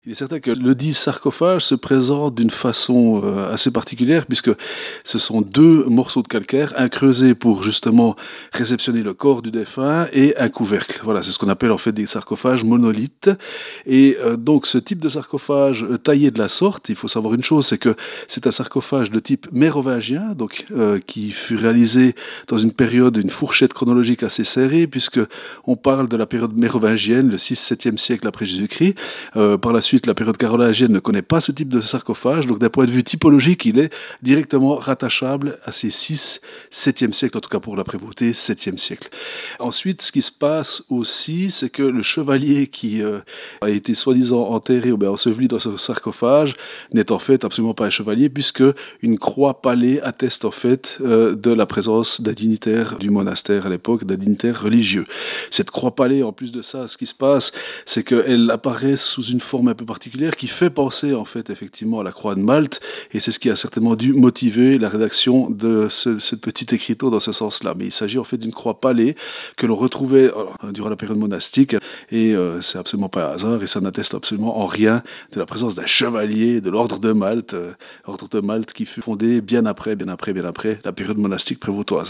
Il est certain que le dit sarcophage se présente d'une façon assez particulière puisque ce sont deux morceaux de calcaire, un creusé pour justement réceptionner le corps du défunt et un couvercle. Voilà, c'est ce qu'on appelle en fait des sarcophages monolithes. Et donc ce type de sarcophage taillé de la sorte, il faut savoir une chose, c'est que c'est un sarcophage de type mérovingien, donc qui fut réalisé dans une période, une fourchette chronologique assez serrée puisque on parle de la période mérovingienne, le 6-7e siècle après Jésus-Christ. Par la suite, la période carolingienne ne connaît pas ce type de sarcophage, donc d'un point de vue typologique, il est directement rattachable à ces 6-7e siècle, en tout cas pour la prévôté, 7e siècle. Ensuite, ce qui se passe aussi, c'est que le chevalier qui a été soi-disant enterré ou bien enseveli dans ce sarcophage n'est en fait absolument pas un chevalier, puisque une croix palée atteste en fait de la présence d'un dignitaire du monastère à l'époque, d'un dignitaire religieux. Cette croix palée, en plus de ça, ce qui se passe, c'est qu'elle apparaît sous une forme un peu particulière qui fait penser en fait effectivement à la croix de Malte, et c'est ce qui a certainement dû motiver la rédaction de ce petit écriteau dans ce sens-là. Mais il s'agit en fait d'une croix palée que l'on retrouvait durant la période monastique, et c'est absolument pas un hasard, et ça n'atteste absolument en rien de la présence d'un chevalier de l'ordre de Malte, ordre de Malte qui fut fondé bien après la période monastique prévôtoise.